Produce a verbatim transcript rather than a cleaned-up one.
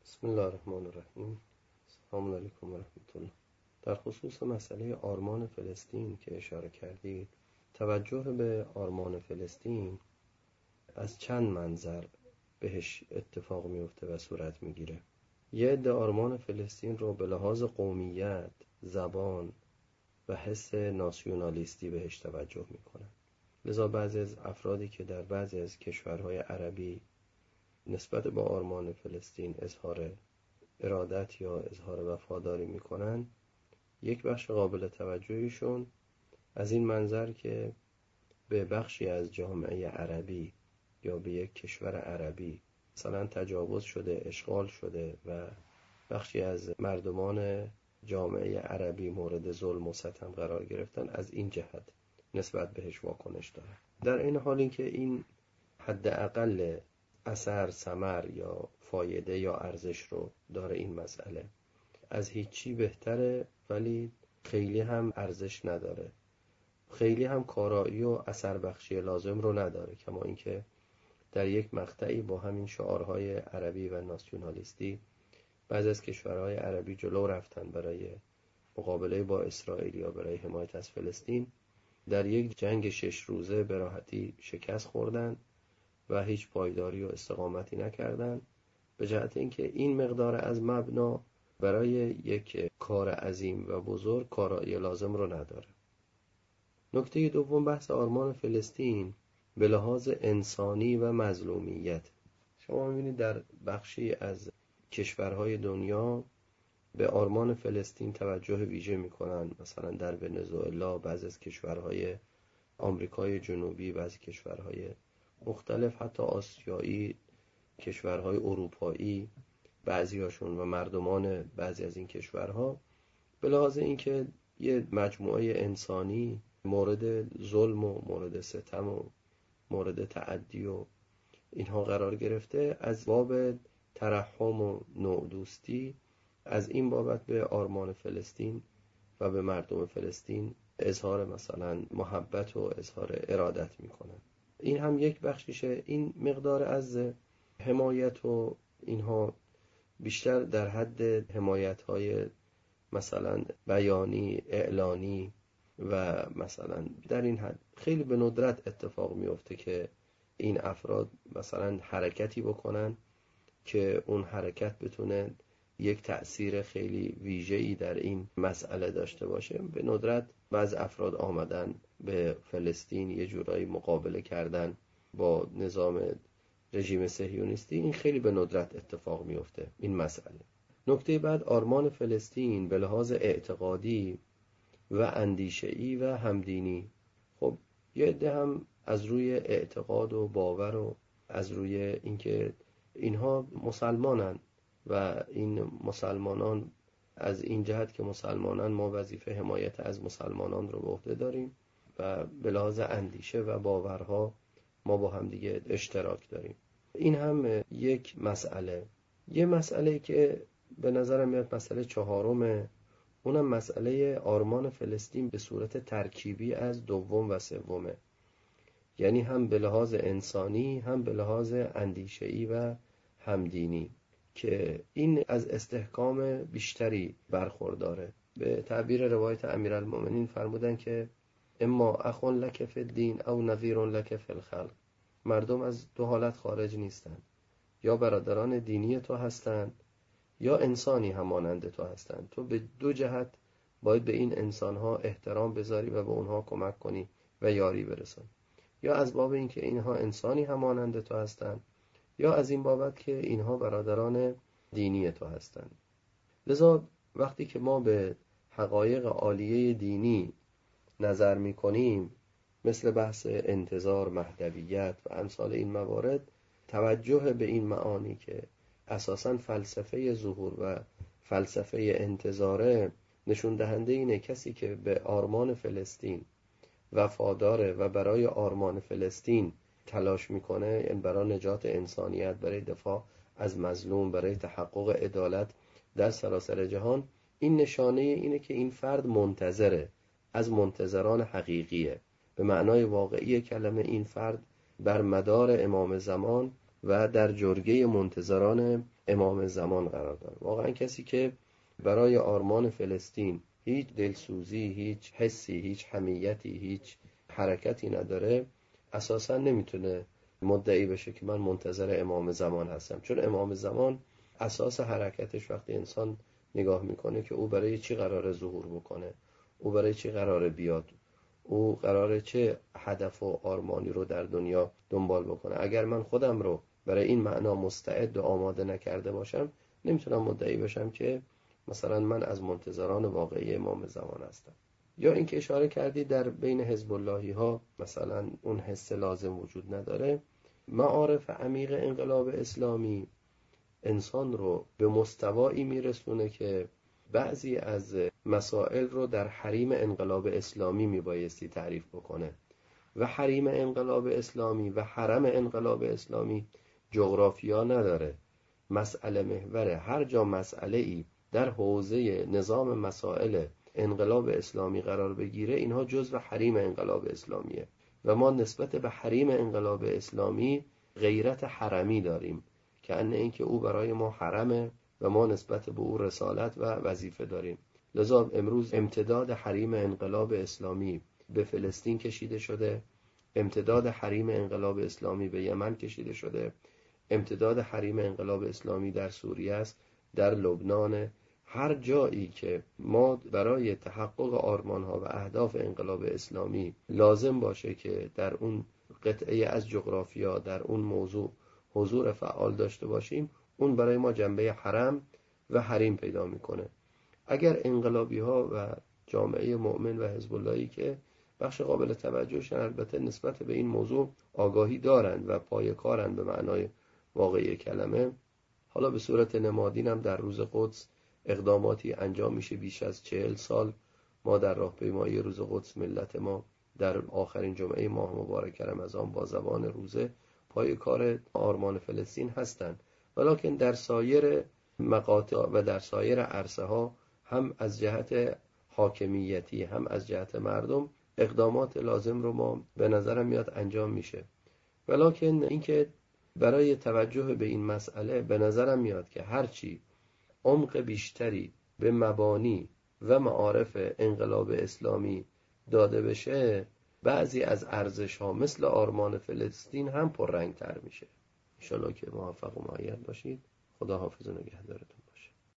بسم الله الرحمن الرحیم. السلام علیکم و رحمت الله. در خصوص مسئله آرمان فلسطین که اشاره کردید، توجه به آرمان فلسطین از چند منظر بهش اتفاق میفته و صورت میگیره. یه عده آرمان فلسطین رو به لحاظ قومیت، زبان و حس ناسیونالیستی بهش توجه میکنن. لذا بعضی از افرادی که در بعضی از کشورهای عربی نسبت به آرمان فلسطین اظهار ارادت یا اظهار وفاداری میکنن، یک بخش قابل توجهیشون از این منظر که به بخشی از جامعه عربی یا به یک کشور عربی مثلا تجاوز شده، اشغال شده و بخشی از مردمان جامعه عربی مورد ظلم و ستم قرار گرفتن، از این جهت نسبت بهش واکنش داره. در این حال این که این حداقل اثر، ثمر یا فایده یا ارزش رو داره این مسئله، از هیچی بهتره ولی خیلی هم ارزش نداره، خیلی هم کارایی و اثر بخشی لازم رو نداره. کما اینکه در یک مقطعی با همین شعارهای عربی و ناسیونالیستی بعضی از کشورهای عربی جلو رفتن برای مقابله با اسرائیل یا برای حمایت از فلسطین، در یک جنگ شش روزه به راحتی شکست خوردن و هیچ پایداری و استقامتی نکردن، به جهت اینکه این مقدار از مبنا برای یک کار عظیم و بزرگ کارایی لازم رو نداره. نکته دوم، بحث آرمان فلسطین به لحاظ انسانی و مظلومیت. شما می‌بینید در بخشی از کشورهای دنیا به آرمان فلسطین توجه ویژه می‌کنن، مثلا در ونزوئلا، بعضی از کشورهای آمریکای جنوبی، بعضی کشورهای مختلف حتی آسیایی، کشورهای اروپایی بعضیاشون و مردمان بعضی از این کشورها به لحاظ اینکه یه مجموعه انسانی مورد ظلم و مورد ستم و مورد تعدی و اینها قرار گرفته، از باب ترحم و نوع‌دوستی از این بابت به آرمان فلسطین و به مردم فلسطین اظهار مثلا محبت و اظهار ارادت میکنن. این هم یک بخشیشه. این مقدار از حمایت و اینها بیشتر در حد حمایت‌های مثلا بیانی، اعلانی و مثلا در این حد خیلی به ندرت اتفاق میفته که این افراد مثلا حرکتی بکنن که اون حرکت بتونه یک تأثیر خیلی ویژه‌ای در این مسئله داشته باشه. به ندرت بعض افراد آمدن به فلسطین یه جورایی مقابله کردن با نظام رژیم صهیونیستی، این خیلی به ندرت اتفاق میفته این مسئله. نکته بعد، آرمان فلسطین به لحاظ اعتقادی و اندیشه‌ای و همدینی. خب یه عده هم از روی اعتقاد و باور و از روی اینکه اینها مسلمانن و این مسلمانان از این جهت که مسلمانان ما وظیفه حمایت از مسلمانان رو به عهده داریم و به لحاظ اندیشه و باورها ما با هم دیگه اشتراک داریم. این هم یک مسئله. یه مسئله که به نظرم میاد مسئله چهارمه، اونم مسئله آرمان فلسطین به صورت ترکیبی از دوم و سومه، یعنی هم به لحاظ انسانی هم به لحاظ اندیشه‌ای و همدینی، که این از استحکام بیشتری برخورداره. به تعبیر روایت امیرالمومنین فرمودن که اما اخون لک فی الدین او نظیر لک فی الخلق. مردم از دو حالت خارج نیستند، یا برادران دینی تو هستند یا انسانی همانند تو هستند. تو به دو جهت باید به این انسانها احترام بذاری و به اونها کمک کنی و یاری برسانی، یا از باب اینکه اینها انسانی همانند تو هستند یا از این بابت که اینها برادران دینی تو هستند. لذا وقتی که ما به حقایق عالیه دینی نظر می کنیم، مثل بحث انتظار، مهدویت و امثال این موارد، توجه به این معانی که اساساً فلسفه ظهور و فلسفه انتظاره نشون دهنده اینه کسی که به آرمان فلسطین وفاداره و برای آرمان فلسطین تلاش میکنه، یعنی برای نجات انسانیت، برای دفاع از مظلوم، برای تحقق عدالت در سراسر جهان، این نشانه اینه که این فرد منتظره، از منتظران حقیقیه. به معنای واقعی کلمه این فرد بر مدار امام زمان و در جرگه منتظران امام زمان قرار داره. واقعا کسی که برای آرمان فلسطین هیچ دلسوزی، هیچ حسی، هیچ حمیتی، هیچ حرکتی نداره، اساسا نمیتونه مدعی بشه که من منتظر امام زمان هستم. چون امام زمان اساس حرکتش وقتی انسان نگاه میکنه که او برای چی قراره ظهور بکنه، او برای چی قراره بیاد، او قراره چه هدف و آرمانی رو در دنیا دنبال بکنه. اگر من خودم رو برای این معنا مستعد و آماده نکرده باشم، نمیتونم مدعی بشم که مثلا من از منتظران واقعی امام زمان هستم. یا اینکه اشاره کردی در بین حزب اللهی ها مثلا اون حس لازم وجود نداره. معارف عمیق انقلاب اسلامی انسان رو به مستوایی میرسونه که بعضی از مسائل رو در حریم انقلاب اسلامی میبایستی تعریف بکنه و حریم انقلاب اسلامی و حرم انقلاب اسلامی جغرافیا نداره. مسئله محور هر جا مسئله ای در حوزه نظام مسائل انقلاب اسلامی قرار بگیره، اینها جزو حریم انقلاب اسلامیه و ما نسبت به حریم انقلاب اسلامی غیرت حرمی داریم که انه این که او برای ما حرمه و ما نسبت به او رسالت و وظیفه داریم. لذا امروز امتداد حریم انقلاب اسلامی به فلسطین کشیده شده، امتداد حریم انقلاب اسلامی به یمن کشیده شده، امتداد حریم انقلاب اسلامی در سوریه است، در لبنان. هر جایی که ما برای تحقق آرمان‌ها و اهداف انقلاب اسلامی لازم باشه که در اون قطعه از جغرافیا در اون موضوع حضور فعال داشته باشیم، اون برای ما جنبه حرم و حریم پیدا میکنه. اگر انقلابی ها و جامعه مؤمن و حزب اللهی که بخش قابل توجهشن البته نسبت به این موضوع آگاهی دارند و پایه‌کارند به معنای واقعی کلمه، حالا به صورت نمادین هم در روز قدس اقداماتی انجام میشه. بیش از چهل سال ما در راهپیمایی روز قدس ملت ما در آخرین جمعه ماه مبارک رمضان با زبان روزه پای کار آرمان فلسطین هستند، ولکن در سایر مقاطع و در سایر عرصه ها هم از جهت حاکمیتی هم از جهت مردم اقدامات لازم رو ما به نظرم میاد انجام میشه. ولکن اینکه برای توجه به این مسئله به نظرم میاد که هرچی عمق بیشتری به مبانی و معارف انقلاب اسلامی داده بشه، بعضی از ارزش ها مثل آرمان فلسطین هم پررنگ تر میشه. انشالله که موفق و مؤید باشید. خدا حافظ و نگهدارتون.